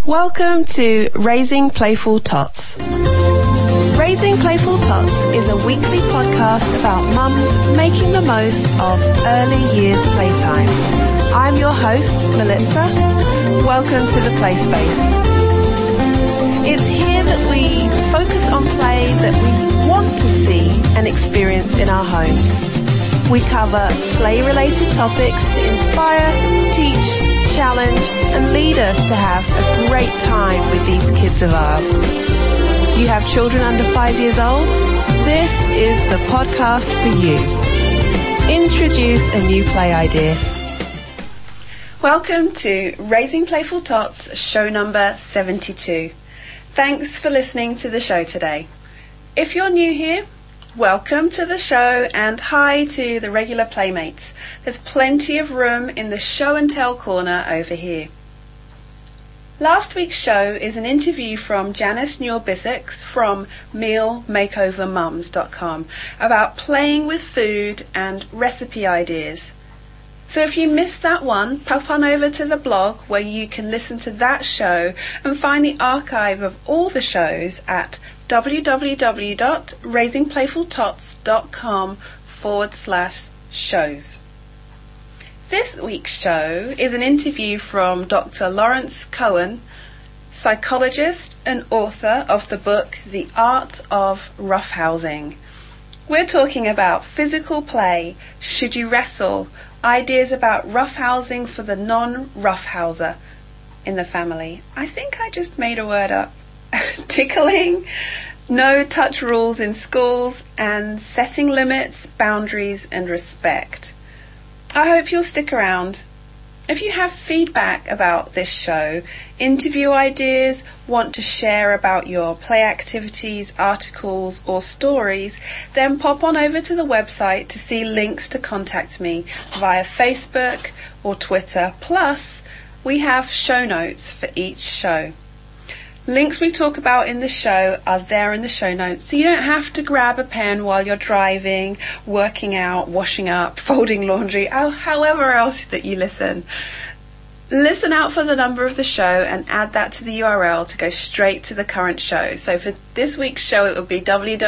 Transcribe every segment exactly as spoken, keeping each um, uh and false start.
Welcome to Raising Playful Tots. Raising Playful Tots is a weekly podcast about mums making the most of early years playtime. I'm your host, Melissa. Welcome to the Play Space. It's here that we focus on play that we want to see and experience in our homes. We cover play-related topics to inspire, teach, challenge, and lead us to have a great time with these kids of ours. You have children under five years old? This is the podcast for you. Introduce a new play idea. Welcome to Raising Playful Tots, show number seventy-two. Thanks for listening to the show today. If you're new here, welcome to the show and hi to the regular playmates. There's plenty of room in the show and tell corner over here. Last week's show is an interview from Janice Newell-Bissix from meal makeover mums dot com about playing with food and recipe ideas. So if you missed that one, pop on over to the blog where you can listen to that show and find the archive of all the shows at www.raisingplayfultots.com forward slash shows. This week's show is an interview from Doctor Lawrence Cohen, psychologist and author of the book The Art of Roughhousing. We're talking about physical play, should you wrestle, ideas about roughhousing for the non-roughhouser in the family. I think I just made a word up. Tickling, no touch rules in schools, and setting limits, boundaries, and respect. I hope you'll stick around. If you have feedback about this show, interview ideas, want to share about your play activities, articles, or stories, then pop on over to the website to see links to contact me via Facebook or Twitter. Plus, we have show notes for each show. Links we talk about in the show are there in the show notes, so you don't have to grab a pen while you're driving, working out, washing up, folding laundry, or however else that you listen. Listen out for the number of the show and add that to the U R L to go straight to the current show. So for this week's show, it would be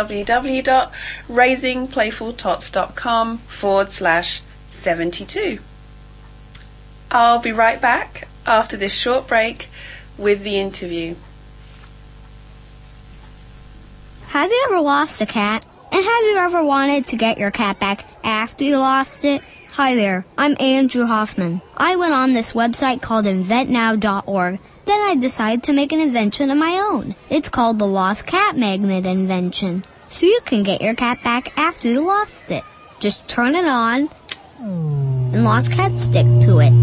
www.raisingplayfultots.com forward slash 72. I'll be right back after this short break with the interview. Have you ever lost a cat? And have you ever wanted to get your cat back after you lost it? Hi there, I'm Andrew Hoffman. I went on this website called invent now dot org. Then I decided to make an invention of my own. It's called the Lost Cat Magnet Invention. So you can get your cat back after you lost it. Just turn it on, and lost cats stick to it.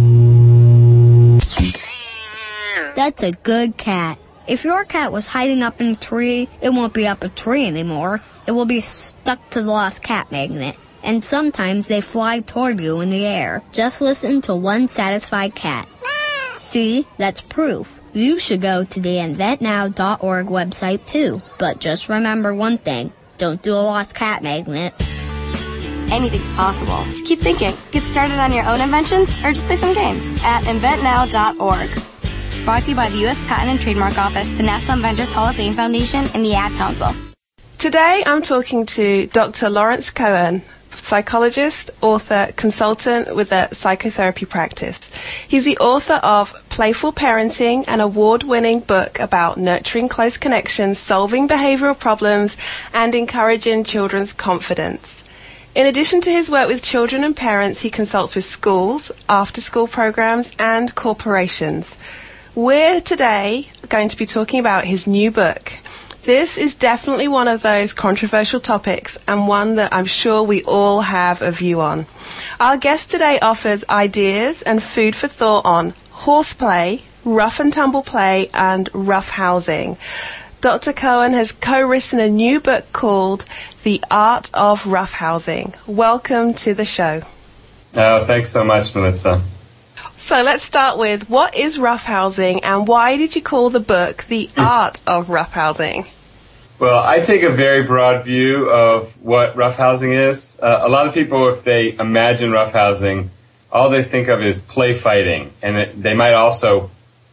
That's a good cat. If your cat was hiding up in a tree, it won't be up a tree anymore. It will be stuck to the lost cat magnet. And sometimes they fly toward you in the air. Just listen to one satisfied cat. See, that's proof. You should go to the invent now dot org website too. But just remember one thing. Don't do a lost cat magnet. Anything's possible. Keep thinking. Get started on your own inventions or just play some games at invent now dot org. Brought to you by the U S Patent and Trademark Office, the National Inventors Hall of Fame Foundation, and the Ad Council. Today I'm talking to Doctor Lawrence Cohen, psychologist, author, consultant with a psychotherapy practice. He's the author of Playful Parenting, an award-winning book about nurturing close connections, solving behavioral problems, and encouraging children's confidence. In addition to his work with children and parents, he consults with schools, after-school programs, and corporations. We're today going to be talking about his new book. This is definitely one of those controversial topics and one that I'm sure we all have a view on. Our guest today offers ideas and food for thought on horseplay, rough and tumble play, and roughhousing. Doctor Cohen has co-written a new book called The Art of Roughhousing. Welcome to the show. Oh, thanks so much, Melissa. So let's start with, what is roughhousing and why did you call the book The Art of Roughhousing? Well, I take a very broad view of what roughhousing is. Uh, a lot of people, if they imagine roughhousing, all they think of is play fighting, and it, they might also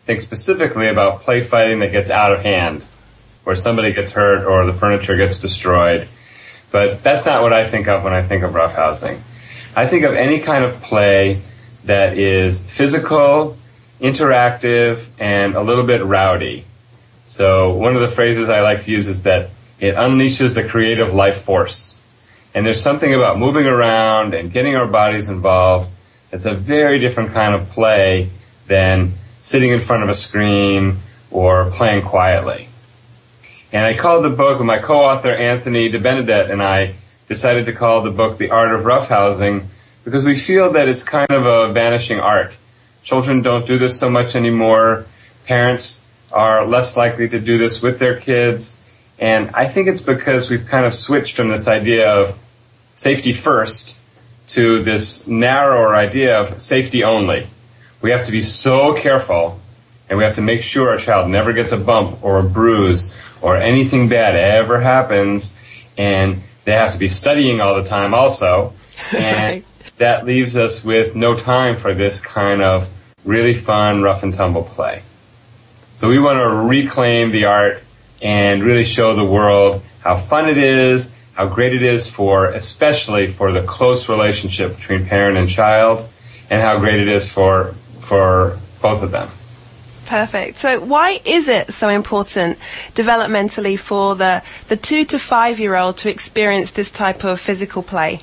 think specifically about play fighting that gets out of hand, where somebody gets hurt or the furniture gets destroyed. But that's not what I think of when I think of roughhousing. I think of any kind of play that is physical, interactive, and a little bit rowdy. So one of the phrases I like to use is that it unleashes the creative life force. And there's something about moving around and getting our bodies involved that's a very different kind of play than sitting in front of a screen or playing quietly. And I called the book, my co-author Anthony DeBenedette and I decided to call the book The Art of Roughhousing because we feel that it's kind of a vanishing art. Children don't do this so much anymore. Parents are less likely to do this with their kids. And I think it's because we've kind of switched from this idea of safety first to this narrower idea of safety only. We have to be so careful, and we have to make sure our child never gets a bump or a bruise or anything bad ever happens, and they have to be studying all the time also, and right. That leaves us with no time for this kind of really fun rough and tumble play. So we want to reclaim the art and really show the world how fun it is, how great it is for, especially for the close relationship between parent and child, and how great it is for for both of them. Perfect. So why is it so important developmentally for the, the two to five-year-old to experience this type of physical play?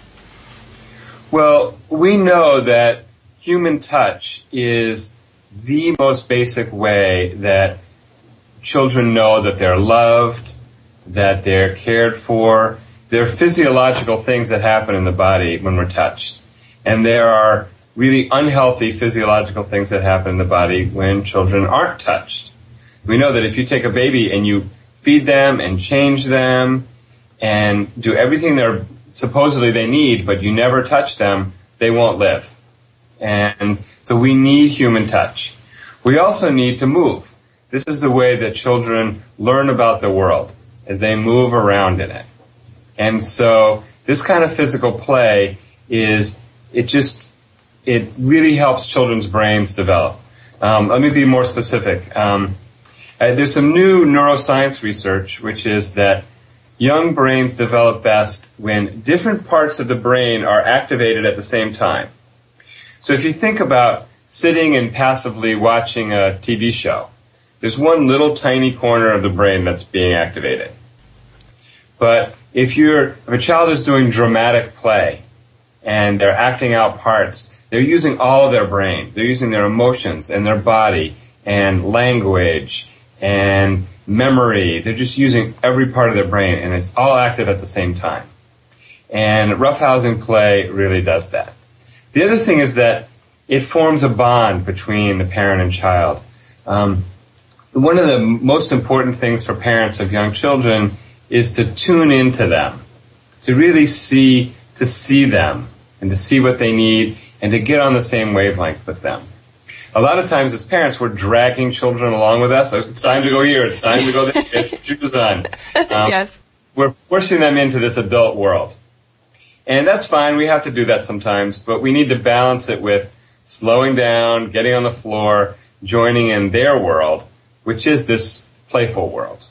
Well, we know that human touch is the most basic way that children know that they're loved, that they're cared for. There are physiological things that happen in the body when we're touched. And there are really unhealthy physiological things that happen in the body when children aren't touched. We know that if you take a baby and you feed them and change them and do everything they're supposedly they need, but you never touch them, they won't live. And so we need human touch. We also need to move. This is the way that children learn about the world, as they move around in it. And so this kind of physical play is, it just, it really helps children's brains develop. Um, let me be more specific. Um, uh, there's some new neuroscience research, which is that young brains develop best when different parts of the brain are activated at the same time. So if you think about sitting and passively watching a T V show, there's one little tiny corner of the brain that's being activated. But if you're, if a child is doing dramatic play and they're acting out parts, they're using all of their brain. They're using their emotions and their body and language and memory. They're just using every part of their brain, and it's all active at the same time. And roughhousing play really does that. The other thing is that it forms a bond between the parent and child. Um, one of the most important things for parents of young children is to tune into them, to really see, to see them, and to see what they need, and to get on the same wavelength with them. A lot of times as parents, we're dragging children along with us. It's time to go here, it's time to go there, get your shoes on. Um, yes. We're forcing them into this adult world. And that's fine, we have to do that sometimes, but we need to balance it with slowing down, getting on the floor, joining in their world, which is this playful world.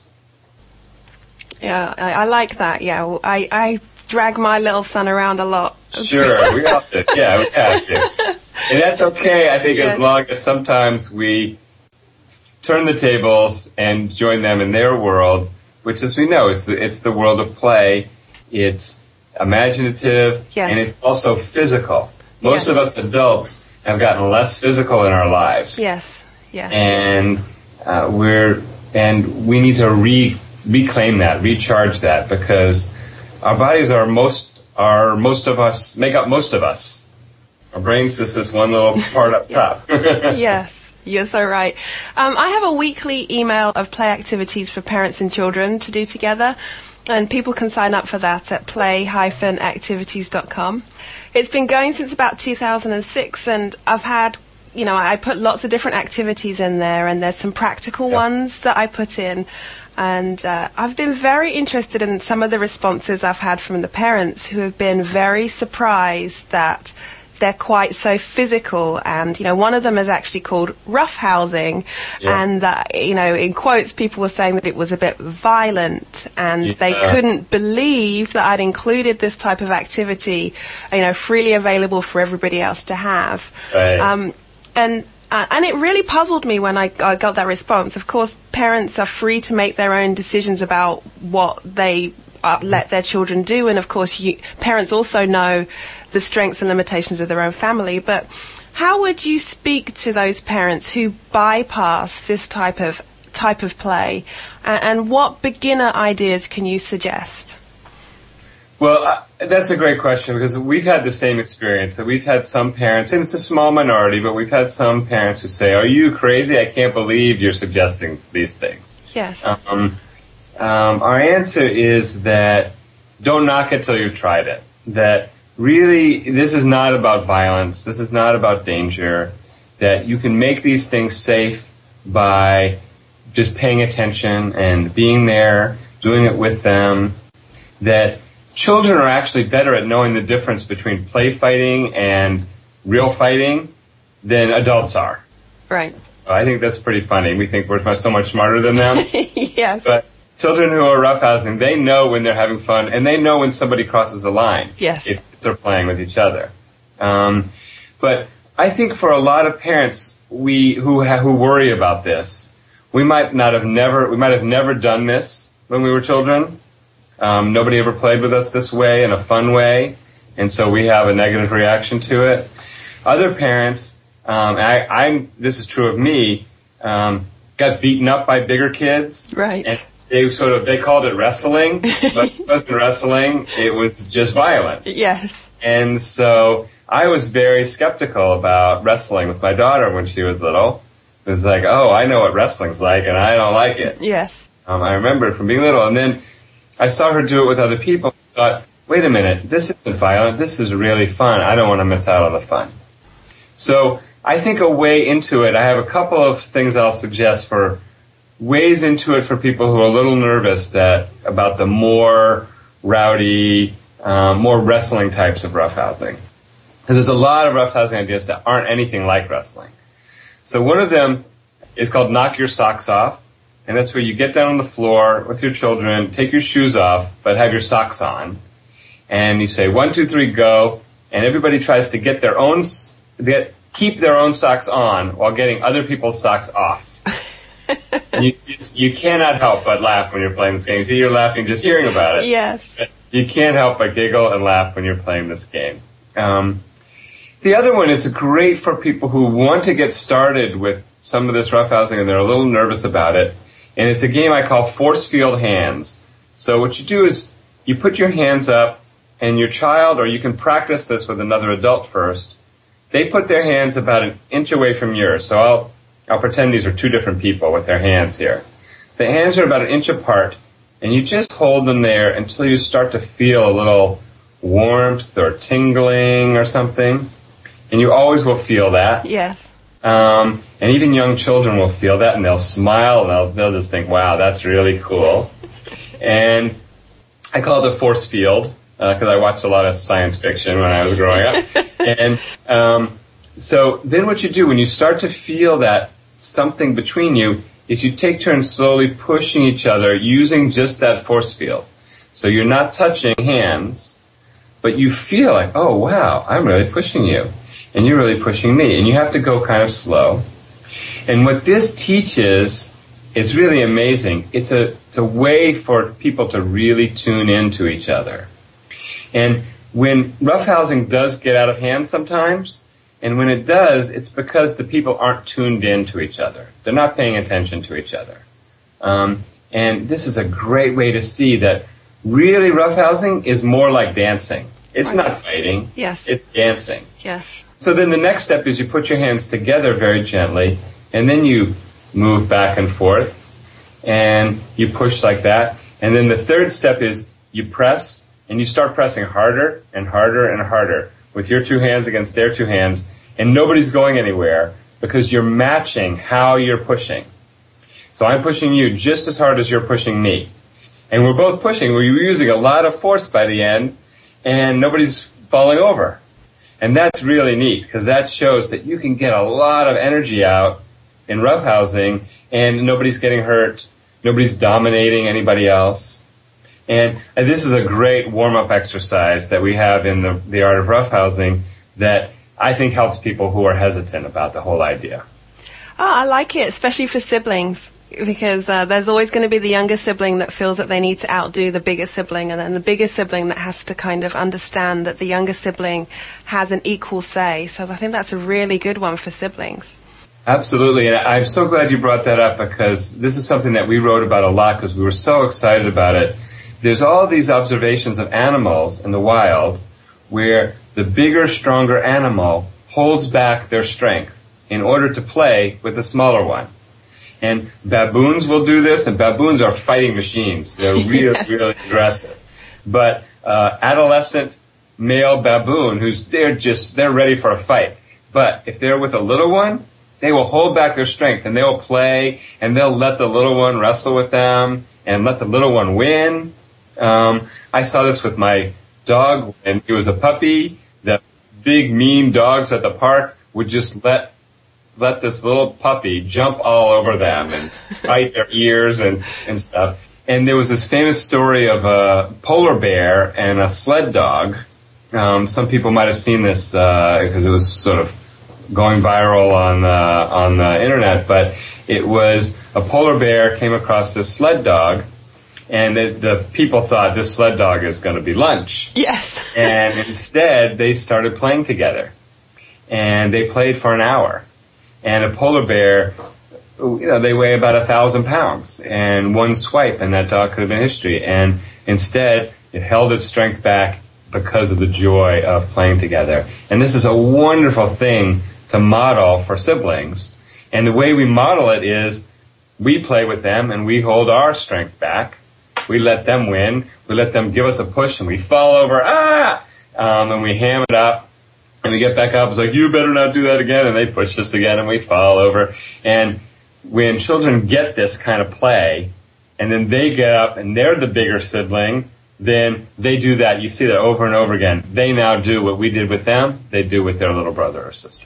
Yeah, I, I like that, yeah. I, I drag my little son around a lot. Sure, we have to. Yeah, we have to. And that's okay, I think, yes. As long as sometimes we turn the tables and join them in their world, which, as we know, is the, it's the world of play. It's imaginative, yes. And it's also physical. Most yes. of us adults have gotten less physical in our lives. Yes, yes. And uh, we're and we need to re reclaim that, recharge that, because our bodies are most are most of us make up most of us. Our brain's just this one little part up top. Yes, you're so right. Um, I have a weekly email of play activities for parents and children to do together, and people can sign up for that at play dash activities dot com. It's been going since about two thousand six, and I've had, you know, I put lots of different activities in there, and there's some practical yep. ones that I put in. And uh, I've been very interested in some of the responses I've had from the parents who have been very surprised that they're quite so physical, and, you know, one of them is actually called roughhousing, yeah. and that, you know, in quotes, people were saying that it was a bit violent, and yeah. they couldn't believe that I'd included this type of activity, you know, freely available for everybody else to have. Right. Um, and Uh, and it really puzzled me when I, I got that response. Of course, parents are free to make their own decisions about what they uh, let their children do, and of course, you, parents also know the strengths and limitations of their own family. But how would you speak to those parents who bypass this type of type of play, uh, and what beginner ideas can you suggest? Well, uh, that's a great question, because we've had the same experience. That we've had some parents, and it's a small minority, but we've had some parents who say, "Are you crazy? I can't believe you're suggesting these things." Yes. Um, um, our answer is that don't knock it till you've tried it. That really, this is not about violence. This is not about danger. That you can make these things safe by just paying attention and being there, doing it with them. That children are actually better at knowing the difference between play fighting and real fighting than adults are. Right. So I think that's pretty funny. We think we're so much smarter than them. Yes. But children who are roughhousing, they know when they're having fun, and they know when somebody crosses the line. Yes. If they're playing with each other. Um, but I think for a lot of parents, we who ha- who worry about this, we might not have never we might have never done this when we were children. Um, nobody ever played with us this way, in a fun way, and so we have a negative reaction to it. Other parents, um, I, I'm, this is true of me, um, got beaten up by bigger kids. Right. And they sort of, they called it wrestling, but it wasn't wrestling, it was just violence. Yes. And so I was very skeptical about wrestling with my daughter when she was little. It was like, oh, I know what wrestling's like, and I don't like it. Yes. Um, I remember it from being little, and then I saw her do it with other people. I thought, wait a minute, this isn't violent. This is really fun. I don't want to miss out on the fun. So I think a way into it, I have a couple of things I'll suggest for ways into it for people who are a little nervous that about the more rowdy, um, more wrestling types of roughhousing. Because there's a lot of roughhousing ideas that aren't anything like wrestling. So one of them is called knock your socks off. And that's where you get down on the floor with your children, take your shoes off, but have your socks on. And you say, one, two, three, go. And everybody tries to get their own, get, keep their own socks on while getting other people's socks off. And you just, you cannot help but laugh when you're playing this game. You see, you're laughing just hearing about it. Yes. You can't help but giggle and laugh when you're playing this game. Um, the other one is great for people who want to get started with some of this roughhousing and they're a little nervous about it. And it's a game I call force field hands. So what you do is you put your hands up, and your child, or you can practice this with another adult first, they put their hands about an inch away from yours. So I'll, I'll pretend these are two different people with their hands here. The hands are about an inch apart, and you just hold them there until you start to feel a little warmth or tingling or something. And you always will feel that. Yes. Um, and even young children will feel that, and they'll smile, and they'll, they'll just think, wow, that's really cool. And I call it the force field, because uh, I watched a lot of science fiction when I was growing up. And um, so then what you do when you start to feel that something between you is you take turns slowly pushing each other using just that force field. So you're not touching hands, but you feel like, oh, wow, I'm really pushing you. And you're really pushing me. And you have to go kind of slow. And what this teaches is really amazing. It's a, it's a way for people to really tune into each other. And when roughhousing does get out of hand sometimes, and when it does, it's because the people aren't tuned in to each other. They're not paying attention to each other. Um, and this is a great way to see that really roughhousing is more like dancing. It's not fighting. Yes. It's dancing. Yes. So then the next step is you put your hands together very gently, and then you move back and forth, and you push like that. And then the third step is you press, and you start pressing harder and harder and harder with your two hands against their two hands, and nobody's going anywhere because you're matching how you're pushing. So I'm pushing you just as hard as you're pushing me. And we're both pushing. We're using a lot of force by the end, and nobody's falling over. And that's really neat because that shows that you can get a lot of energy out in roughhousing and nobody's getting hurt, nobody's dominating anybody else. And, and this is a great warm-up exercise that we have in the, the art of roughhousing that I think helps people who are hesitant about the whole idea. Oh, I like it, especially for siblings, because uh, there's always going to be the younger sibling that feels that they need to outdo the bigger sibling, and then the bigger sibling that has to kind of understand that the younger sibling has an equal say. So I think that's a really good one for siblings. Absolutely, and I'm so glad you brought that up because this is something that we wrote about a lot because we were so excited about it. There's all these observations of animals in the wild where the bigger, stronger animal holds back their strength in order to play with the smaller one. And baboons will do this, and baboons are fighting machines. They're really, yes. really aggressive. But uh, adolescent male baboon, who's they're just they're ready for a fight. But if they're with a little one, they will hold back their strength, and they'll play, and they'll let the little one wrestle with them, and let the little one win. Um, I saw this with my dog when he was a puppy. The big, mean dogs at the park would just let let this little puppy jump all over them and bite their ears and, and stuff. And there was this famous story of a polar bear and a sled dog. Um, some people might have seen this because uh, it was sort of going viral on uh, on the internet. But it was a polar bear came across this sled dog, and the, the people thought this sled dog is going to be lunch. Yes. And instead, they started playing together. And they played for an hour. And a polar bear, you know, they weigh about a thousand pounds. And one swipe, and that dog could have been history. And instead, it held its strength back because of the joy of playing together. And this is a wonderful thing to model for siblings. And the way we model it is we play with them, and we hold our strength back. We let them win. We let them give us a push, and we fall over, ah! Um, and we ham it up. And we get back up, it's like, you better not do that again, and they push us again, and we fall over. And when children get this kind of play, and then they get up, and they're the bigger sibling, then they do that. You see that over and over again. They now do what we did with them, they do with their little brother or sister.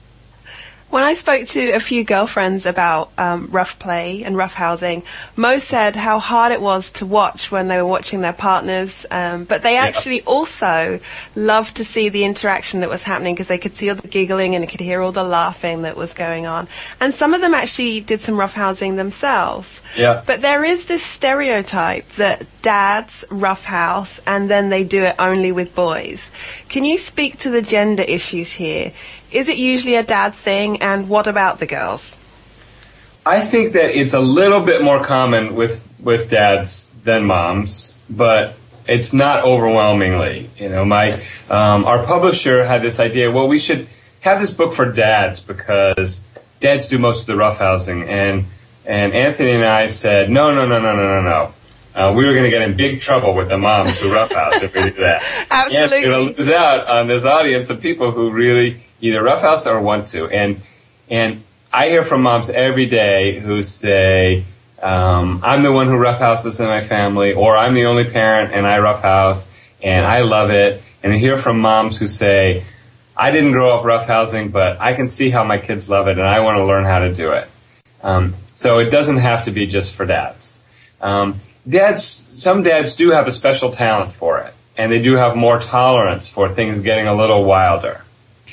When I spoke to a few girlfriends about um, rough play and rough housing, most said how hard it was to watch when they were watching their partners, um, but they actually yeah. also loved to see the interaction that was happening because they could see all the giggling and they could hear all the laughing that was going on. And some of them actually did some rough housing themselves. Yeah. But there is this stereotype that dads rough house and then they do it only with boys. Can you speak to the gender issues here? Is it usually a dad thing, and what about the girls? I think that it's a little bit more common with, with dads than moms, but it's not overwhelmingly. You know, my um, our publisher had this idea, well, we should have this book for dads because dads do most of the roughhousing, and and Anthony and I said, no, no, no, no, no, no, no. Uh, we were going to get in big trouble with the moms who roughhouse if we did that. Absolutely. And we're going to lose out on this audience of people who really either roughhouse or want to. And and I hear from moms every day who say, um, I'm the one who roughhouses in my family, or I'm the only parent and I roughhouse, and I love it. And I hear from moms who say, I didn't grow up roughhousing, but I can see how my kids love it, and I want to learn how to do it. Um, so it doesn't have to be just for dads. Um, dads, some dads do have a special talent for it, and they do have more tolerance for things getting a little wilder.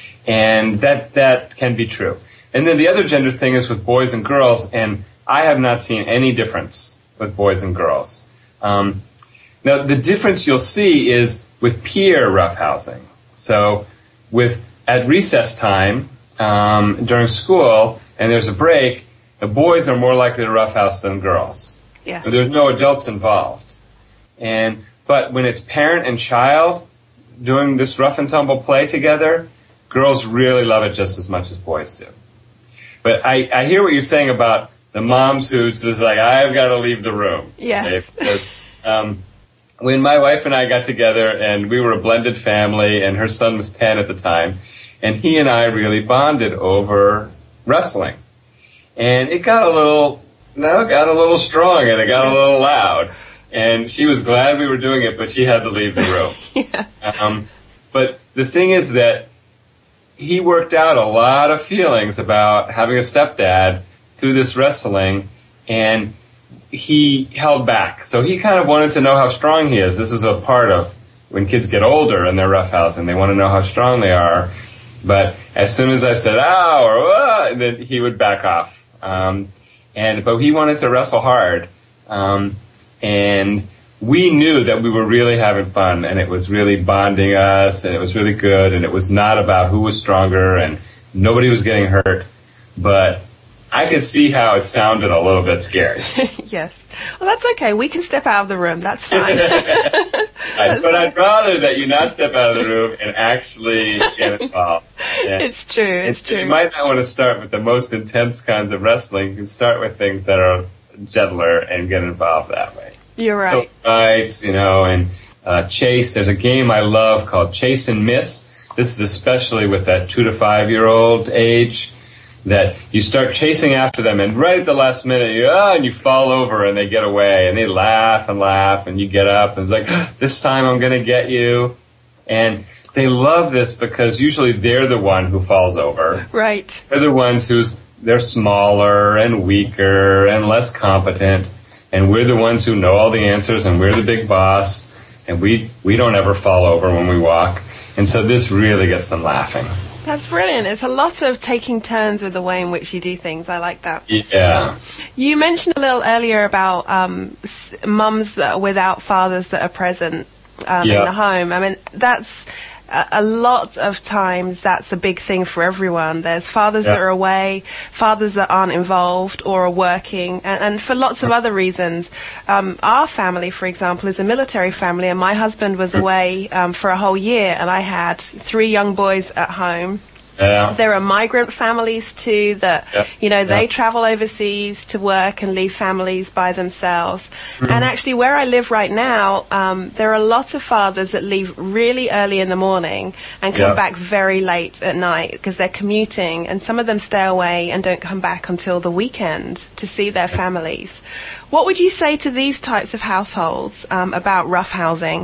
And that that can be true. And then the other gender thing is with boys and girls, and I have not seen any difference with boys and girls. Um, now, the difference you'll see is with peer roughhousing. So with at recess time um, during school, and there's a break, the boys are more likely to roughhouse than girls. Yeah. But there's no adults involved. And but when it's parent and child doing this rough and tumble play together, girls really love it just as much as boys do. But I, I hear what you're saying about the moms who just like, I've got to leave the room. Yes. Okay? Because, um, when my wife and I got together, and we were a blended family, and her son was ten at the time, and he and I really bonded over wrestling. And it got a little, no, it got a little strong, and it got a little loud. And she was glad we were doing it, but she had to leave the room. Yeah. Um, but the thing is that he worked out a lot of feelings about having a stepdad through this wrestling, and he held back. So he kind of wanted to know how strong he is. This is a part of when kids get older and they're roughhousing. They want to know how strong they are. But as soon as I said, ow, or ah, then he would back off. Um, and But he wanted to wrestle hard. Um, and we knew that we were really having fun, and it was really bonding us, and it was really good, and it was not about who was stronger, and nobody was getting hurt. But I could see how it sounded a little bit scary. Yes. Well, that's okay. We can step out of the room. That's fine. That's but fine. I'd rather that you not step out of the room and actually get involved. Yeah. It's true. It's, it's true. You might not want to start with the most intense kinds of wrestling. You can start with things that are gentler and get involved that way. You're right. So, fights, you know, and uh, chase. There's a game I love called Chase and Miss. This is especially with that two to five year old age, that you start chasing after them, and right at the last minute, you ah, and you fall over, and they get away, and they laugh and laugh, and you get up, and it's like, this time I'm going to get you. And they love this because usually they're the one who falls over. Right. They're the ones who's they're smaller and weaker and less competent. And we're the ones who know all the answers, and we're the big boss, and we, we don't ever fall over when we walk. And so this really gets them laughing. That's brilliant. It's a lot of taking turns with the way in which you do things. I like that. Yeah. You mentioned a little earlier about um, s- mums that are without fathers that are present um, yeah. in the home. I mean, that's... a lot of times that's a big thing for everyone. There's fathers yeah. that are away, fathers that aren't involved or are working, and, and for lots of other reasons. Um, our family, for example, is a military family, and my husband was away um, for a whole year, and I had three young boys at home. Yeah. There are migrant families too that, yeah. you know, they yeah. travel overseas to work and leave families by themselves. Mm. And actually where I live right now, um, there are lots of fathers that leave really early in the morning and come yeah. back very late at night because they're commuting, and some of them stay away and don't come back until the weekend to see their families. What would you say to these types of households um, about roughhousing?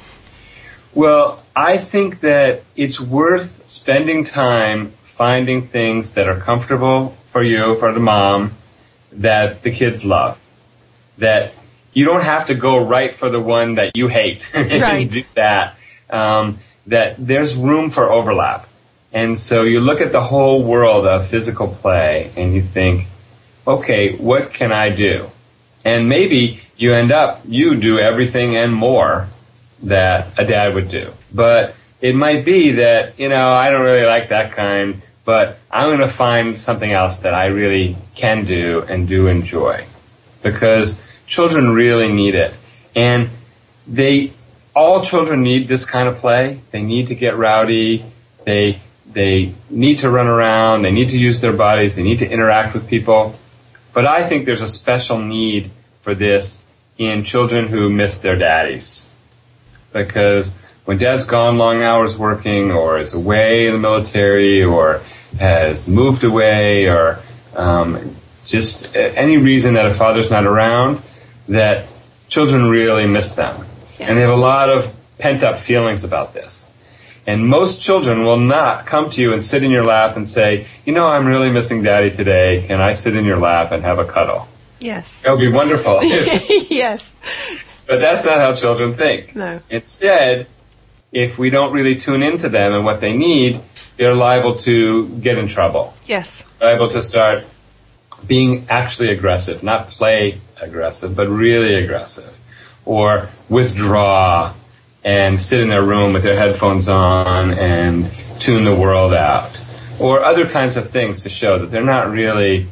Well, I think that it's worth spending time finding things that are comfortable for you, for the mom, that the kids love. That you don't have to go right for the one that you hate and right. do that. Um, that there's room for overlap. And so you look at the whole world of physical play and you think, okay, what can I do? And maybe you end up, you do everything and more that a dad would do. But it might be that, you know, I don't really like that kind, but I'm going to find something else that I really can do and do enjoy. Because children really need it. And they, all children need this kind of play. They need to get rowdy. They, they need to run around. They need to use their bodies. They need to interact with people. But I think there's a special need for this in children who miss their daddies. Because when dad's gone long hours working, or is away in the military, or has moved away, or um, just any reason that a father's not around, that children really miss them. Yeah. And they have a lot of pent-up feelings about this. And most children will not come to you and sit in your lap and say, you know, I'm really missing daddy today. Can I sit in your lap and have a cuddle? Yes. That would be wonderful. Yes. But that's not how children think. No. Instead, if we don't really tune into them and what they need, they're liable to get in trouble. Yes. Liable to start being actually aggressive, not play aggressive, but really aggressive. Or withdraw and sit in their room with their headphones on and tune the world out. Or other kinds of things to show that they're not really,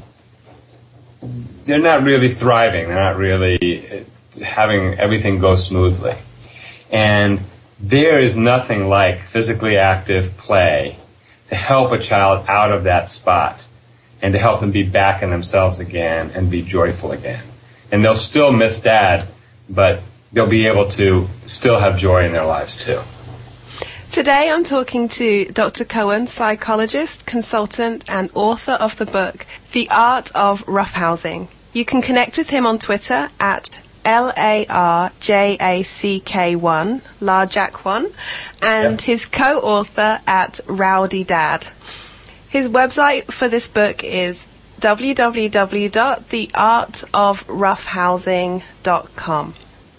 they're not really thriving. They're not really having everything go smoothly. And there is nothing like physically active play to help a child out of that spot and to help them be back in themselves again and be joyful again. And they'll still miss dad, but they'll be able to still have joy in their lives too. Today I'm talking to Doctor Cohen, psychologist, consultant, and author of the book, The Art of Roughhousing. You can connect with him on Twitter at L A R J A C K one, Larjack one, and Yeah. his co-author at Rowdy Dad. His website for this book is w w w dot the art of roughhousing dot com.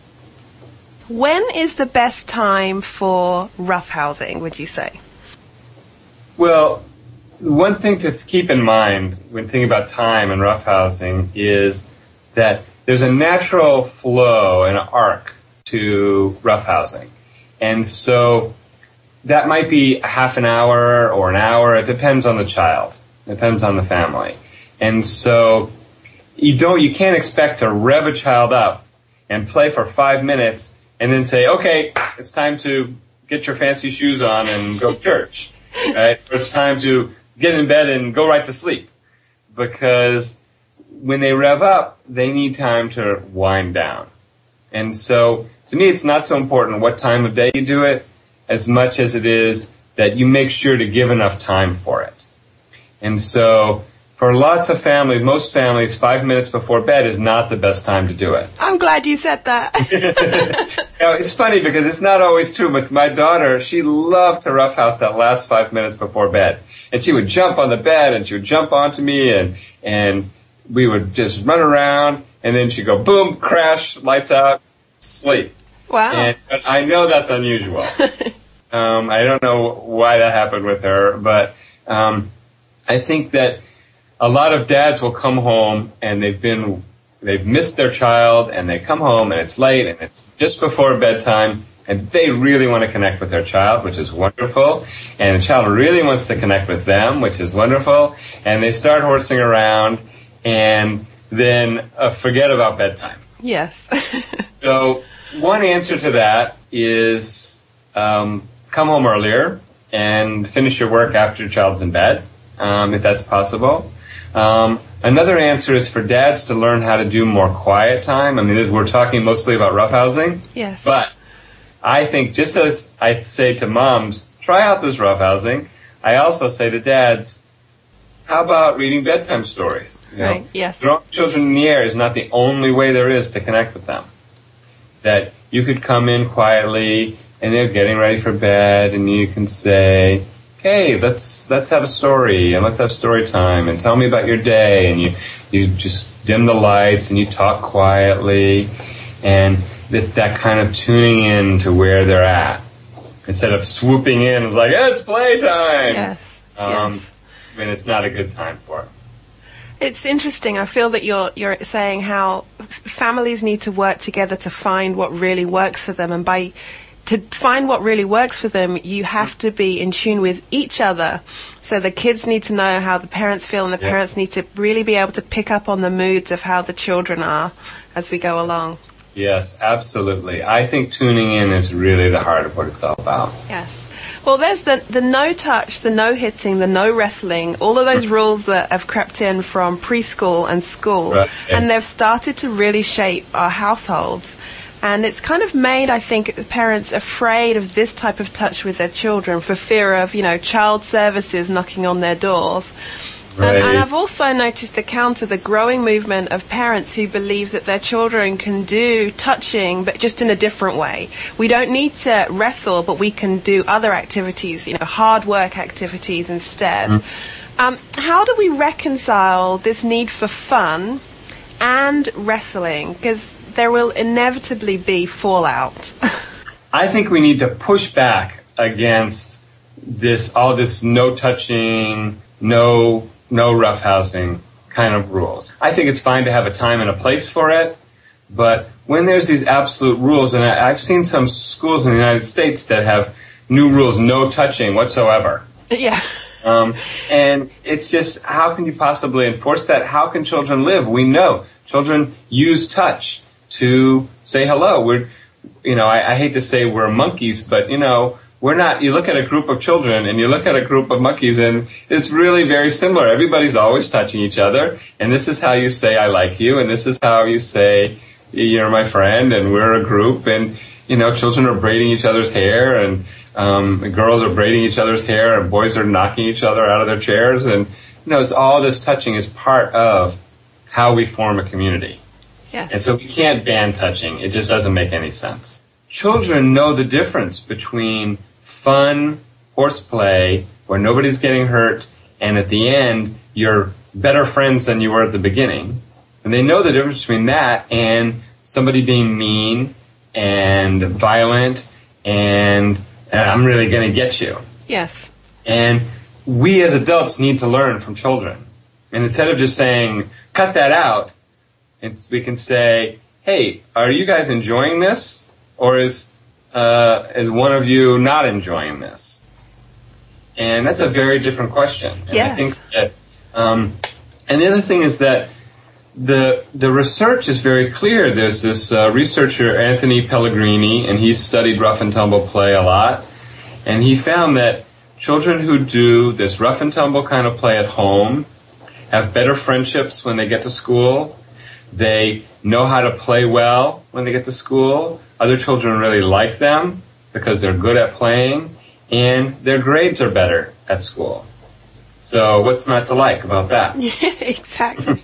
When is the best time for roughhousing, would you say? Well, one thing to keep in mind when thinking about time and roughhousing is that there's a natural flow and an arc to roughhousing. And so that might be a half an hour or an hour. It depends on the child. It depends on the family. And so you don't, you can't expect to rev a child up and play for five minutes and then say, okay, it's time to get your fancy shoes on and go to church, right? Or it's time to get in bed and go right to sleep. Because when they rev up, they need time to wind down. And so to me, it's not so important what time of day you do it as much as it is that you make sure to give enough time for it. And so for lots of families, most families, five minutes before bed is not the best time to do it. I'm glad you said that. You know, it's funny because it's not always true. With my daughter, she loved to roughhouse that last five minutes before bed. And she would jump on the bed and she would jump onto me and, and we would just run around and then she'd go boom, crash, lights out, sleep. Wow. And but I know that's unusual. um, I don't know why that happened with her, but um, I think that a lot of dads will come home and they've been, they've missed their child and they come home and it's late and it's just before bedtime and they really want to connect with their child, which is wonderful. And the child really wants to connect with them, which is wonderful. And they start horsing around and then uh, forget about bedtime. Yes. So one answer to that is um, come home earlier and finish your work after your child's in bed, um, if that's possible. Um, another answer is for dads to learn how to do more quiet time. I mean, we're talking mostly about roughhousing. Yes. But I think just as I say to moms, try out this roughhousing, I also say to dads, how about reading bedtime stories? You know, right, yes. Throwing children in the air is not the only way there is to connect with them. That you could come in quietly and they're getting ready for bed and you can say, hey, let's let's have a story and let's have story time and tell me about your day, and you you just dim the lights and you talk quietly, and it's that kind of tuning in to where they're at instead of swooping in and it's like, hey, it's playtime. Yes. Um, yes. I mean, it's not a good time for it. It's interesting. I feel that you're you're saying how f- families need to work together to find what really works for them, and by to find what really works for them, you have to be in tune with each other. So the kids need to know how the parents feel, and the Yeah. parents need to really be able to pick up on the moods of how the children are as we go along. Yes, absolutely. I think tuning in is really the heart of what it's all about. Yes. Well, there's the the no touch, the no hitting, the no wrestling, all of those rules that have crept in from preschool and school, Right. and they've started to really shape our households. And it's kind of made, I think, parents afraid of this type of touch with their children for fear of, you know, child services knocking on their doors. Right. And, and I've also noticed the counter, the growing movement of parents who believe that their children can do touching, but just in a different way. We don't need to wrestle, but we can do other activities, you know, hard work activities instead. Mm. Um, how do we reconcile this need for fun and wrestling? Because there will inevitably be fallout. I think we need to push back against this, all this no touching, no no roughhousing kind of rules. I think it's fine to have a time and a place for it, but when there's these absolute rules, and I, I've seen some schools in the United States that have new rules, no touching whatsoever. Yeah. Um, and it's just, how can you possibly enforce that? How can children live? We know children use touch to say hello. We're, you know, I, I hate to say we're monkeys, but, you know, we're not, you look at a group of children and you look at a group of monkeys and it's really very similar. Everybody's always touching each other, and this is how you say I like you, and this is how you say you're my friend, and we're a group, and, you know, children are braiding each other's hair, and um, girls are braiding each other's hair, and boys are knocking each other out of their chairs, and, you know, it's all this touching is part of how we form a community. Yes. And so we can't ban touching. It just doesn't make any sense. Children know the difference between fun horseplay where nobody's getting hurt and at the end you're better friends than you were at the beginning. And they know the difference between that and somebody being mean and violent and uh, I'm really going to get you. Yes. And we as adults need to learn from children. And instead of just saying, cut that out, it's, we can say, hey, are you guys enjoying this? Or is uh, is one of you not enjoying this? And that's a very different question. And yes. I think that, um, and the other thing is that the the research is very clear. There's this uh, researcher, Anthony Pellegrini, and he's studied rough and tumble play a lot. And he found that children who do this rough and tumble kind of play at home have better friendships when they get to school. They know how to play well when they get to school. Other children really like them because they're good at playing. And their grades are better at school. So what's not to like about that? Yeah, exactly.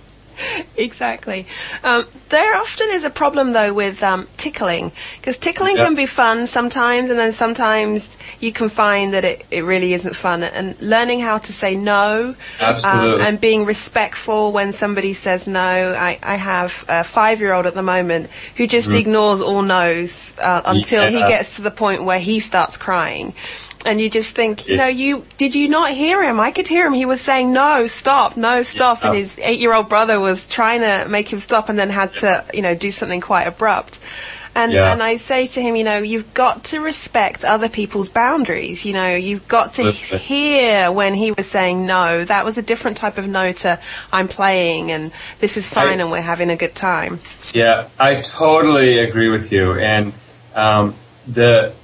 Exactly. Um, there often is a problem, though, with um, tickling, because tickling yep. can be fun sometimes, and then sometimes you can find that it, it really isn't fun. And learning how to say no um, and being respectful when somebody says no. I, I have a five-year-old at the moment who just mm. ignores all no's uh, until yeah. he gets to the point where he starts crying. And you just think, you know, you did you not hear him? I could hear him. He was saying, no, stop, no, stop. Yeah. And his eight-year-old brother was trying to make him stop and then had to, you know, do something quite abrupt. And yeah. and I say to him, you know, you've got to respect other people's boundaries. You know, you've got to Absolutely. hear when he was saying no. That was a different type of no to I'm playing and this is fine I, and we're having a good time. Yeah, I totally agree with you. And um, the...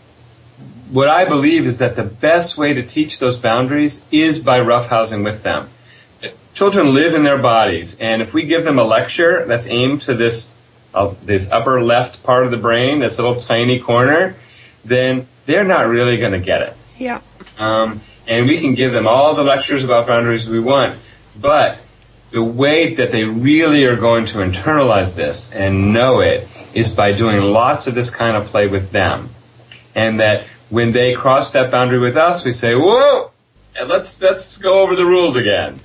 what I believe is that the best way to teach those boundaries is by roughhousing with them. Children live in their bodies, and if we give them a lecture that's aimed to this uh, this upper left part of the brain, this little tiny corner, then they're not really going to get it. Yeah. Um, and we can give them all the lectures about boundaries we want, but the way that they really are going to internalize this and know it is by doing lots of this kind of play with them. And that when they cross that boundary with us, we say, whoa, let's let's go over the rules again.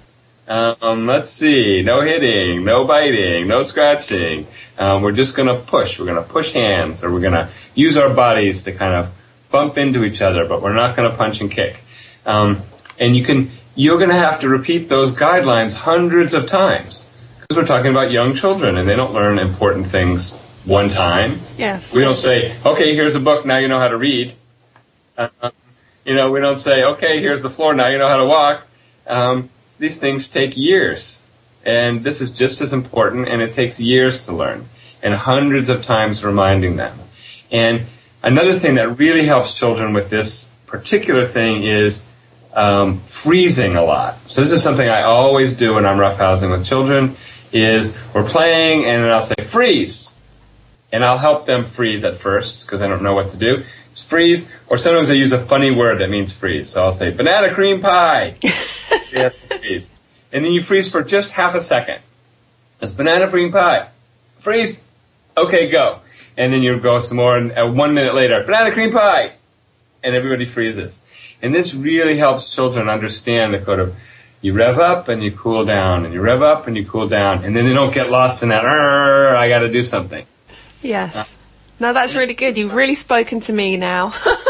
Um, let's see, no hitting, no biting, no scratching. Um, we're just going to push. We're going to push hands, or we're going to use our bodies to kind of bump into each other, but we're not going to punch and kick. Um, and you can, you're going to have to repeat those guidelines hundreds of times because we're talking about young children, and they don't learn important things one time. Yes. We don't say, okay, here's a book, now you know how to read. Uh, you know, we don't say, okay, here's the floor, now you know how to walk. Um, these things take years. And this is just as important, and it takes years to learn. And hundreds of times reminding them. And another thing that really helps children with this particular thing is um, freezing a lot. So this is something I always do when I'm roughhousing with children, is we're playing, and then I'll say, freeze. And I'll help them freeze at first, because I don't know what to do. Just freeze, or sometimes I use a funny word that means freeze. So I'll say, banana cream pie. Yeah, freeze. And then you freeze for just half a second. It's banana cream pie. Freeze. Okay, go. And then you go some more, and uh, one minute later, banana cream pie. And everybody freezes. And this really helps children understand the code of you rev up and you cool down, and you rev up and you cool down. And then they don't get lost in that, I got to do something. Yes. Uh, no, that's really good. You've really spoken to me now.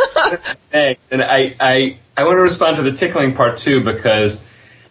Thanks. And I, I, I want to respond to the tickling part, too, because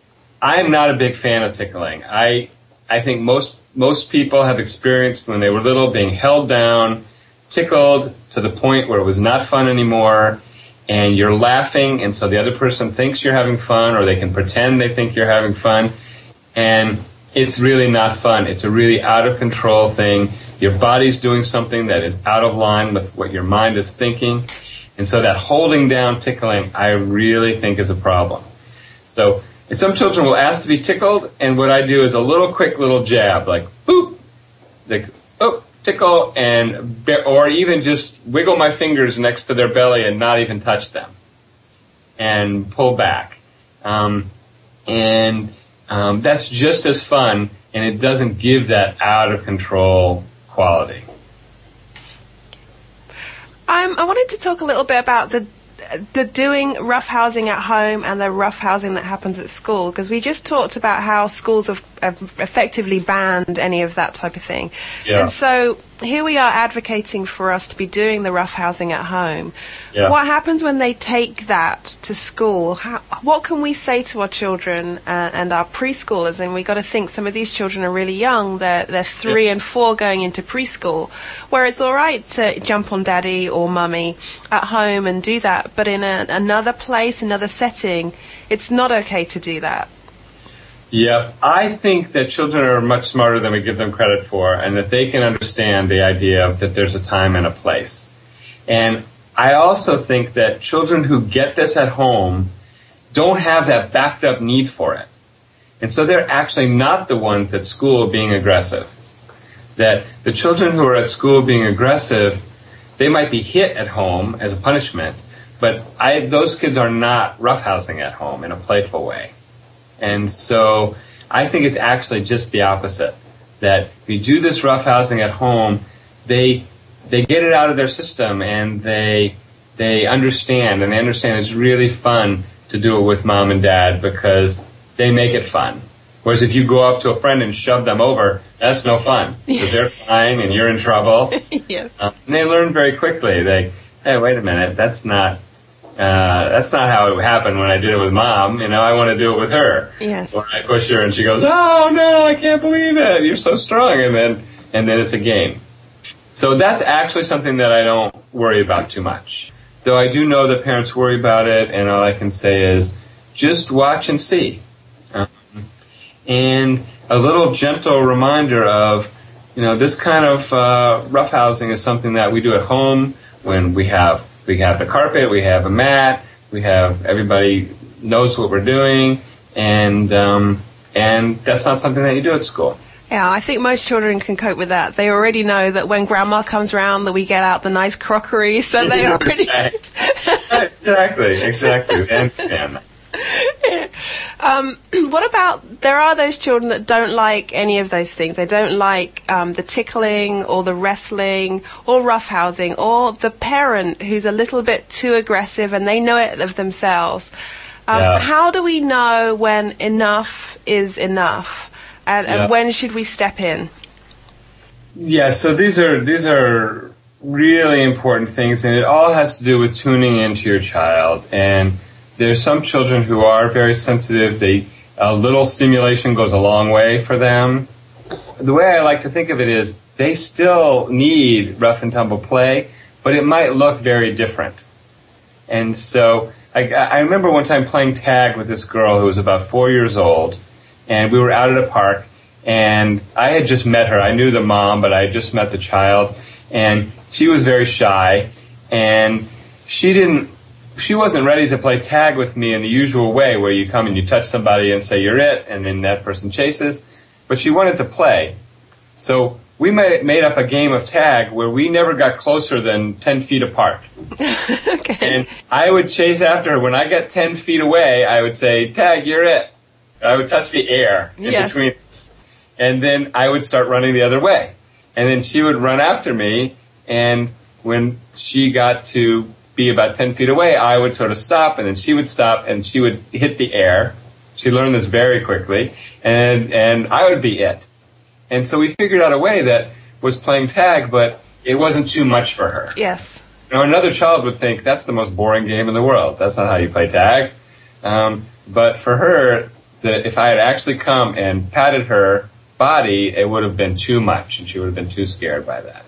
I'm not a big fan of tickling. I I think most most people have experienced when they were little being held down, tickled to the point where it was not fun anymore, and you're laughing, and so the other person thinks you're having fun, or they can pretend they think you're having fun, and it's really not fun. It's a really out-of-control thing. Your body's doing something that is out of line with what your mind is thinking, and so that holding down tickling, I really think is a problem. So some children will ask to be tickled, and what I do is a little quick little jab, like boop, like oh, tickle, and or even just wiggle my fingers next to their belly and not even touch them, and pull back, um, and um, that's just as fun, and it doesn't give that out of control I wanted to talk a little bit about the the doing roughhousing at home and the roughhousing that happens at school, because we just talked about how schools have, have effectively banned any of that type of thing. Yeah. And so here we are advocating for us to be doing the roughhousing at home. Yeah. What happens when they take that to school? How, what can we say to our children uh, and our preschoolers? And we got to think some of these children are really young. They're they're three yeah. and four going into preschool, where it's all right to jump on daddy or mummy at home and do that, but in a, another place, another setting, it's not okay to do that. Yeah, I think that children are much smarter than we give them credit for, and that they can understand the idea of that there's a time and a place. And I also think that children who get this at home don't have that backed up need for it. And so they're actually not the ones at school being aggressive. That the children who are at school being aggressive, they might be hit at home as a punishment, but I, those kids are not roughhousing at home in a playful way. And so I think it's actually just the opposite. That if you do this roughhousing at home, they they get it out of their system, and they they understand, and they understand it's really fun to do it with mom and dad because they make it fun. Whereas if you go up to a friend and shove them over, that's no fun. Because they're fine and you're in trouble. Yes. Um, and they learn very quickly. They, hey, wait a minute, that's not uh, that's not how it happened when I did it with mom. You know, I want to do it with her. Yes. Or I push her and she goes, oh no, I can't believe it. You're so strong. And then and then it's a game. So that's actually something that I don't worry about too much. Though I do know that parents worry about it, and all I can say is just watch and see. Um, and a little gentle reminder of, you know, this kind of uh, roughhousing is something that we do at home when we have we have the carpet, we have a mat, we have everybody knows what we're doing, and um, and that's not something that you do at school. Yeah, I think most children can cope with that. They already know that when grandma comes round that we get out the nice crockery, so they already... exactly, exactly. I understand that. Yeah. Um, what about, there are those children that don't like any of those things. They don't like um, the tickling or the wrestling or roughhousing, or the parent who's a little bit too aggressive and they know it of themselves. Um, yeah. How do we know when enough is enough? And, and yeah. when should we step in? Yeah, so these are these are really important things, and it all has to do with tuning into your child. And there's some children who are very sensitive. They a little stimulation goes a long way for them. The way I like to think of it is they still need rough and tumble play, but it might look very different. And so I, I remember one time playing tag with this girl who was about four years old. And we were out at a park, and I had just met her. I knew the mom, but I had just met the child, and she was very shy, and she didn't, she wasn't ready to play tag with me in the usual way, where you come and you touch somebody and say you're it, and then that person chases, but she wanted to play. So we made, made up a game of tag where we never got closer than ten feet apart. Okay. And I would chase after her. When I got ten feet away, I would say, tag, you're it. I would touch the air in yes. between us. And then I would start running the other way. And then she would run after me, and when she got to be about ten feet away, I would sort of stop, and then she would stop, and she would hit the air. She learned this very quickly, and and I would be it. And so we figured out a way that was playing tag, but it wasn't too much for her. Yes. You know, another child would think, that's the most boring game in the world. That's not how you play tag. Um, but for her, that if I had actually come and patted her body, it would have been too much, and she would have been too scared by that.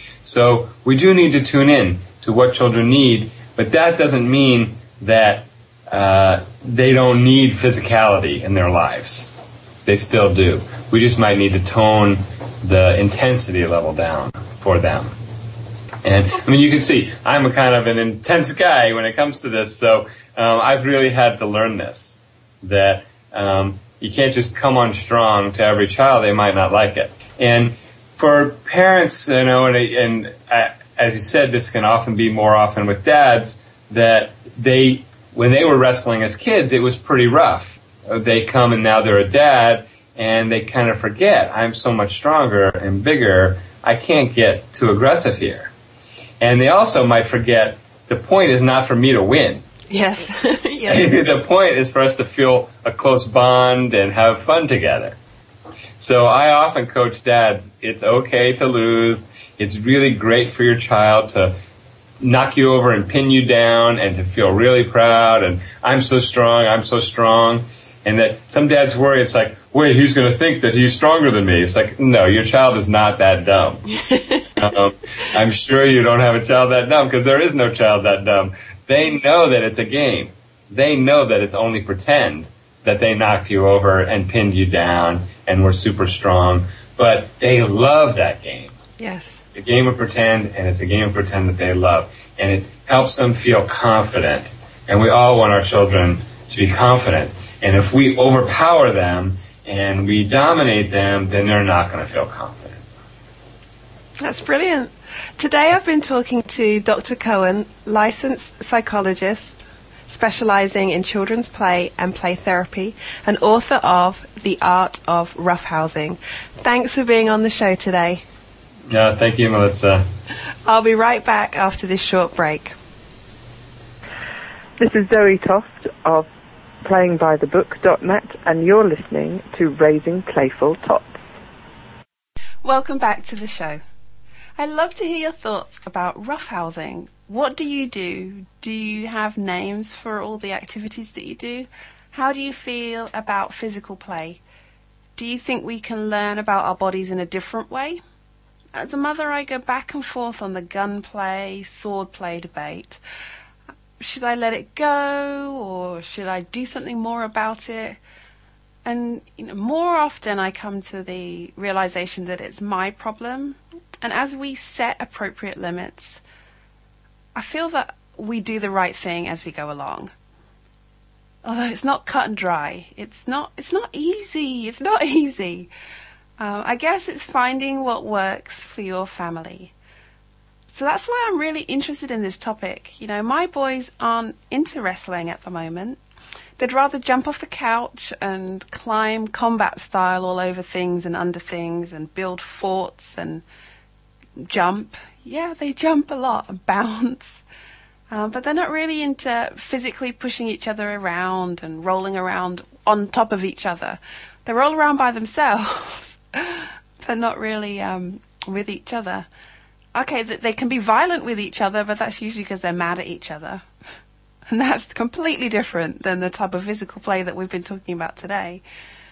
So we do need to tune in to what children need, but that doesn't mean that uh, they don't need physicality in their lives. They still do. We just might need to tone the intensity level down for them. And, I mean, you can see, I'm a kind of an intense guy when it comes to this, so um, I've really had to learn this, that Um, you can't just come on strong to every child. They might not like it. And for parents, you know, and, and uh, as you said, this can often be more often with dads, that they, when they were wrestling as kids, it was pretty rough. They come and now they're a dad, and they kind of forget, I'm so much stronger and bigger, I can't get too aggressive here. And they also might forget the point is not for me to win. Yes. Yes. The point is for us to feel a close bond and have fun together. So I often coach dads, it's okay to lose. It's really great for your child to knock you over and pin you down and to feel really proud and I'm so strong, I'm so strong. And that some dads worry, it's like, wait, he's going to think that he's stronger than me. It's like, no, your child is not that dumb. um, I'm sure you don't have a child that dumb because there is no child that dumb. They know that it's a game. They know that it's only pretend that they knocked you over and pinned you down and were super strong. But they love that game. Yes. It's a game of pretend, and it's a game of pretend that they love. And it helps them feel confident. And we all want our children to be confident. And if we overpower them and we dominate them, then they're not going to feel confident. That's brilliant. Today I've been talking to Doctor Cohen, licensed psychologist, specializing in children's play and play therapy, and author of The Art of Roughhousing. Thanks for being on the show today. Yeah, thank you, Melissa. I'll be right back after this short break. This is Zoe Toft of playing by the book dot net, and you're listening to Raising Playful Tots. Welcome back to the show. I'd love to hear your thoughts about roughhousing. What do you do? Do you have names for all the activities that you do? How do you feel about physical play? Do you think we can learn about our bodies in a different way? As a mother, I go back and forth on the gun play, sword play debate. Should I let it go, or should I do something more about it? And you know, more often I come to the realization that it's my problem. And as we set appropriate limits, I feel that we do the right thing as we go along. Although it's not cut and dry. It's not, it's not easy. It's not easy. Um, I guess it's finding what works for your family. So that's why I'm really interested in this topic. You know, my boys aren't into wrestling at the moment. They'd rather jump off the couch and climb combat style all over things and under things and build forts and jump. Yeah, they jump a lot and bounce. Um, but they're not really into physically pushing each other around and rolling around on top of each other. They roll around by themselves, but not really um, with each other. Okay, they can be violent with each other, but that's usually because they're mad at each other. And that's completely different than the type of physical play that we've been talking about today.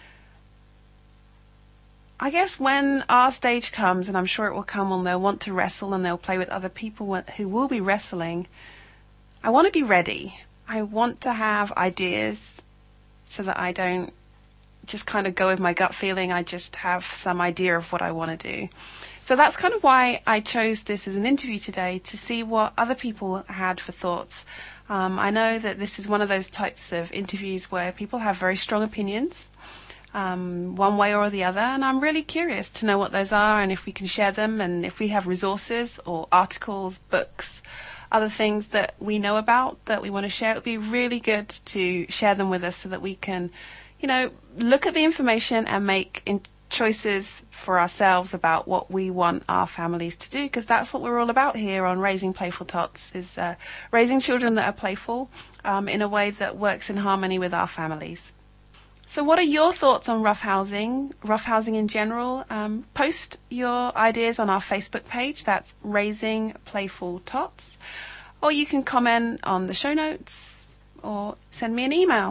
I guess when our stage comes, and I'm sure it will come when they'll want to wrestle and they'll play with other people who will be wrestling, I want to be ready. I want to have ideas so that I don't just kind of go with my gut feeling. I just have some idea of what I want to do. So that's kind of why I chose this as an interview today, to see what other people had for thoughts. Um, I know that this is one of those types of interviews where people have very strong opinions, um, one way or the other, and I'm really curious to know what those are and if we can share them, and if we have resources or articles, books, other things that we know about that we want to share. It would be really good to share them with us so that we can, you know, look at the information and make in- choices for ourselves about what we want our families to do, because that's what we're all about here on Raising Playful Tots, is uh, raising children that are playful um, in a way that works in harmony with our families. So what are your thoughts on roughhousing, roughhousing in general? Um, post your ideas on our Facebook page, that's Raising Playful Tots, or you can comment on the show notes or send me an email.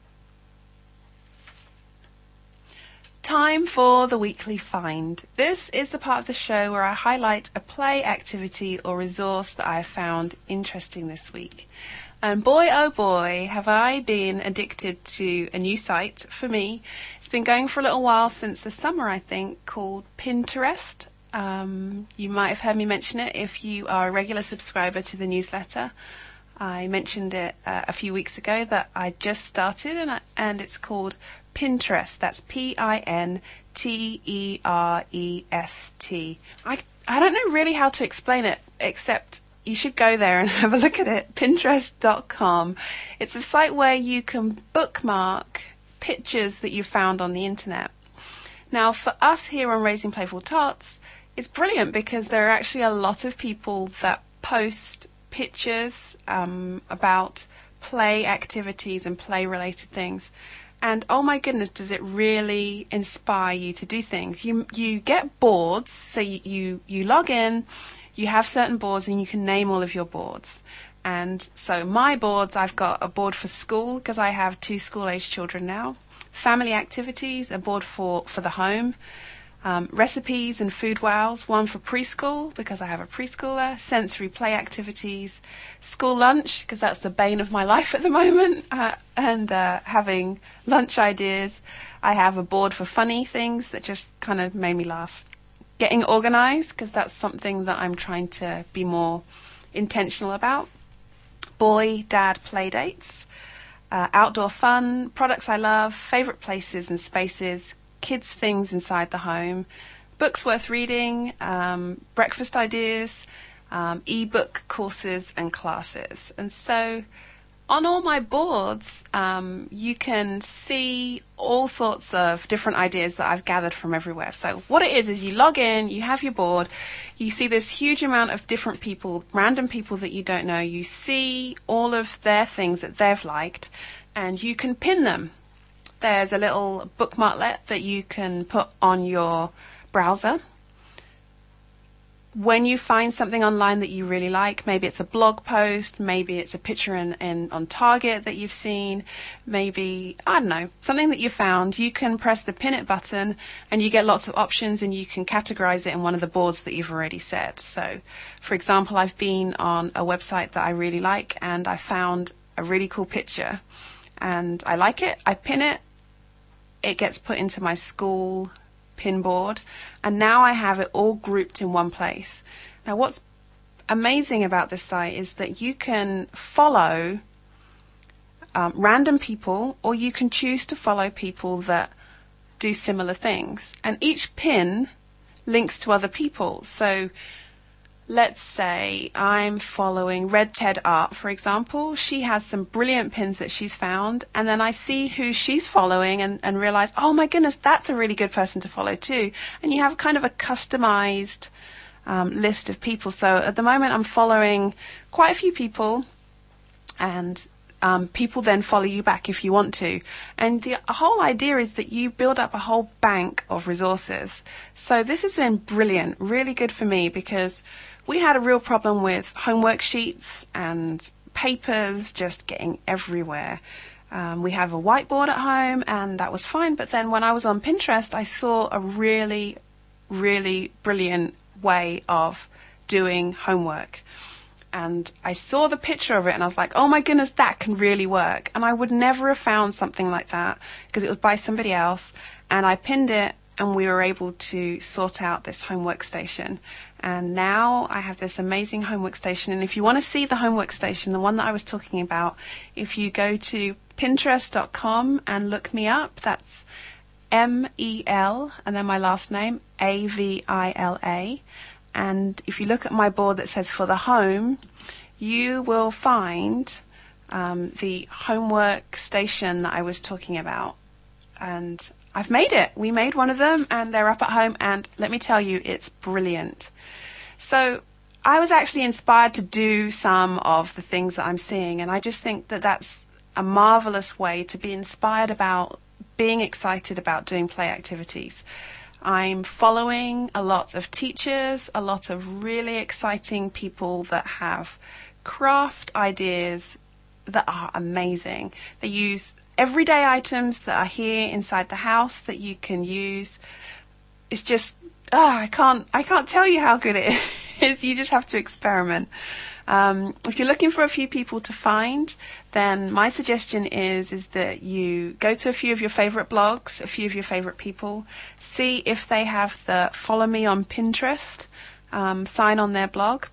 Time for the weekly find. This is the part of the show where I highlight a play, activity or resource that I have found interesting this week. And boy, oh boy, have I been addicted to a new site for me. It's been going for a little while, since the summer, I think, called Pinterest. Um, you might have heard me mention it if you are a regular subscriber to the newsletter. I mentioned it uh, a few weeks ago that I just started, and, I, and it's called Pinterest. That's P I N T E R E S T. I, I don't know really how to explain it, except you should go there and have a look at it. Pinterest dot com. It's a site where you can bookmark pictures that you found on the internet. Now, for us here on Raising Playful Tots, it's brilliant because there are actually a lot of people that post pictures um, about play activities and play-related things. And oh my goodness, does it really inspire you to do things. You you get boards, so you, you, you log in, you have certain boards, and you can name all of your boards. And so my boards, I've got a board for school, because I have two school-age children now. Family activities, a board for, for the home. Um, recipes and food wows, one for preschool, because I have a preschooler. Sensory play activities. School lunch, because that's the bane of my life at the moment. Uh, and uh, having lunch ideas. I have a board for funny things that just kind of made me laugh. Getting organised, because that's something that I'm trying to be more intentional about. Boy, dad play dates. Uh, outdoor fun, products I love, favourite places and spaces, kids' things inside the home, books worth reading, um, breakfast ideas, um, e-book courses and classes. And so on all my boards, um, you can see all sorts of different ideas that I've gathered from everywhere. So what it is, is you log in, you have your board, you see this huge amount of different people, random people that you don't know, you see all of their things that they've liked, and you can pin them. There's a little bookmarklet that you can put on your browser. When you find something online that you really like, maybe it's a blog post, maybe it's a picture in, in on Target that you've seen, maybe, I don't know, something that you found, you can press the pin it button and you get lots of options, and you can categorize it in one of the boards that you've already set. So, for example, I've been on a website that I really like, and I found a really cool picture, and I like it, I pin it, it gets put into my school pin board, and now I have it all grouped in one place. Now what's amazing about this site is that you can follow um, random people, or you can choose to follow people that do similar things, and each pin links to other people. So let's say I'm following Red Ted Art, for example. She has some brilliant pins that she's found, and then I see who she's following and, and realize, oh my goodness, that's a really good person to follow too. And you have kind of a customized um, list of people. So at the moment I'm following quite a few people, and um, people then follow you back if you want to. And the whole idea is that you build up a whole bank of resources. So this has been brilliant, really good for me, because we had a real problem with homework sheets and papers just getting everywhere. Um, we have a whiteboard at home, and that was fine. But then when I was on Pinterest, I saw a really, really brilliant way of doing homework. And I saw the picture of it, and I was like, oh my goodness, that can really work. And I would never have found something like that because it was by somebody else. And I pinned it, and we were able to sort out this homework station. And now I have this amazing homework station. And if you want to see the homework station, the one that I was talking about, if you go to pinterest dot com and look me up, that's M E L and then my last name, A V I L A. And if you look at my board that says for the home, you will find um, the homework station that I was talking about. And I've made it. We made one of them, and they're up at home, and let me tell you, it's brilliant. So I was actually inspired to do some of the things that I'm seeing, and I just think that that's a marvelous way to be inspired about being excited about doing play activities. I'm following a lot of teachers, a lot of really exciting people that have craft ideas that are amazing. They use everyday items that are here inside the house that you can use. It's just, ah, I can't, I can't tell you how good it is. You just have to experiment. Um, if you're looking for a few people to find, then my suggestion is is that you go to a few of your favorite blogs, a few of your favorite people, see if they have the follow me on Pinterest um, sign on their blog,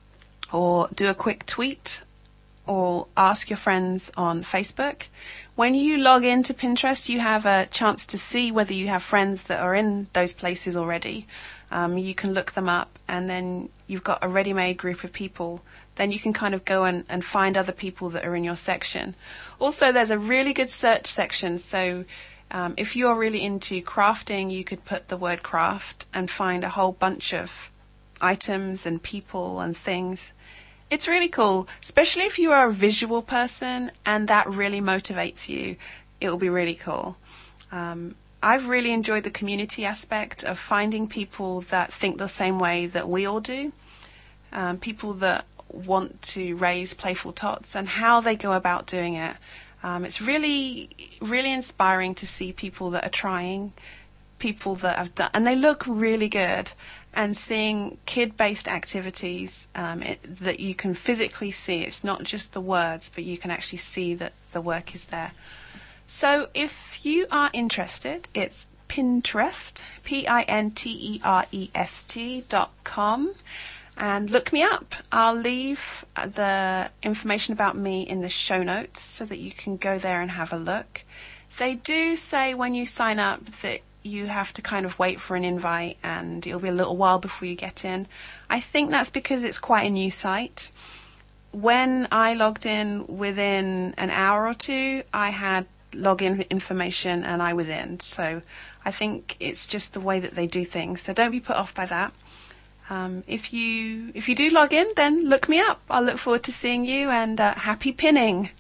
or do a quick tweet, or ask your friends on Facebook. When you log into Pinterest, you have a chance to see whether you have friends that are in those places already. Um, you can look them up, and then you've got a ready-made group of people. Then you can kind of go and, and find other people that are in your section. Also, there's a really good search section. So um, if you're really into crafting, you could put the word craft and find a whole bunch of items and people and things. It's really cool, especially if you are a visual person and that really motivates you. It will be really cool. Um, I've really enjoyed the community aspect of finding people that think the same way that we all do, um, people that want to raise playful tots and how they go about doing it. Um, it's really, really inspiring to see people that are trying, people that have done, and they look really good. And seeing kid-based activities um, it, that you can physically see, it's not just the words, but you can actually see that the work is there. So if you are interested, it's Pinterest, P I N T E R E S T dot com, and look me up. I'll leave the information about me in the show notes so that you can go there and have a look. They do say when you sign up that you have to kind of wait for an invite and it'll be a little while before you get in. I think that's because it's quite a new site. When I logged in within an hour or two, I had login information and I was in. So I think it's just the way that they do things. So don't be put off by that. Um, if you if you do log in, then look me up. I'll look forward to seeing you, and uh, happy pinning.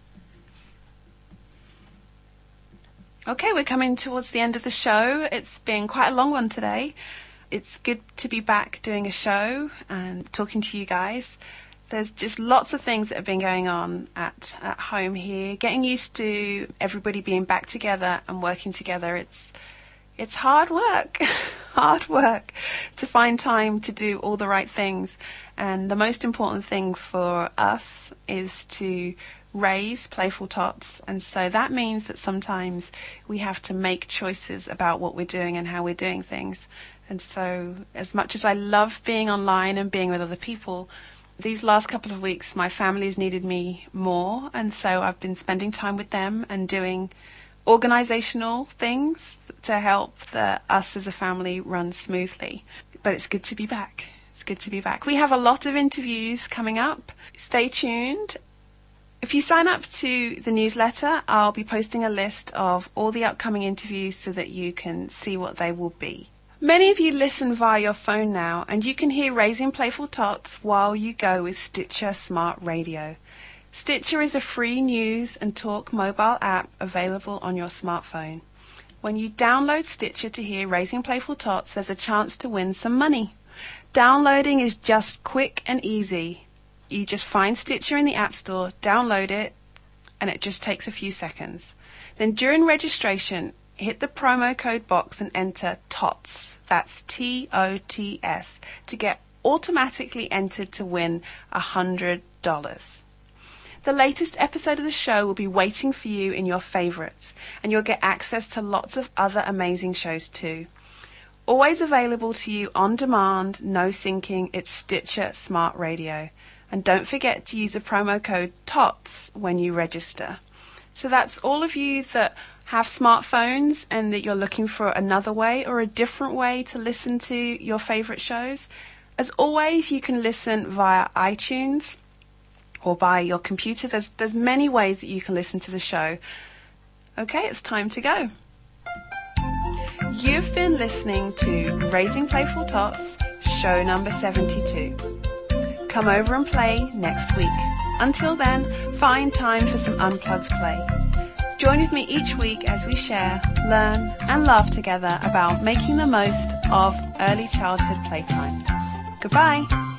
Okay, we're coming towards the end of the show. It's been quite a long one today. It's good to be back doing a show and talking to you guys. There's just lots of things that have been going on at, at home here. Getting used to everybody being back together and working together. It's it's hard work, hard work to find time to do all the right things. And the most important thing for us is to raise playful tots, and so that means that sometimes we have to make choices about what we're doing and how we're doing things. And so as much as I love being online and being with other people, these last couple of weeks my family's needed me more, and so I've been spending time with them and doing organizational things to help the, us as a family run smoothly. But it's good to be back. It's good to be back. We have a lot of interviews coming up. Stay tuned. If you sign up to the newsletter, I'll be posting a list of all the upcoming interviews so that you can see what they will be. Many of you listen via your phone now, and you can hear Raising Playful Tots while you go with Stitcher Smart Radio. Stitcher is a free news and talk mobile app available on your smartphone. When you download Stitcher to hear Raising Playful Tots, there's a chance to win some money. Downloading is just quick and easy. You just find Stitcher in the App Store, download it, and it just takes a few seconds. Then during registration, hit the promo code box and enter TOTS, that's T O T S, to get automatically entered to win one hundred dollars. The latest episode of the show will be waiting for you in your favorites, and you'll get access to lots of other amazing shows too. Always available to you on demand, no syncing, it's Stitcher Smart Radio. And don't forget to use the promo code TOTS when you register. So that's all of you that have smartphones and that you're looking for another way or a different way to listen to your favorite shows. As always, you can listen via iTunes or by your computer. There's, there's many ways that you can listen to the show. Okay, it's time to go. You've been listening to Raising Playful Tots, show number seventy-two. Come over and play next week. Until then, find time for some unplugged play. Join with me each week as we share, learn, and laugh together about making the most of early childhood playtime. Goodbye.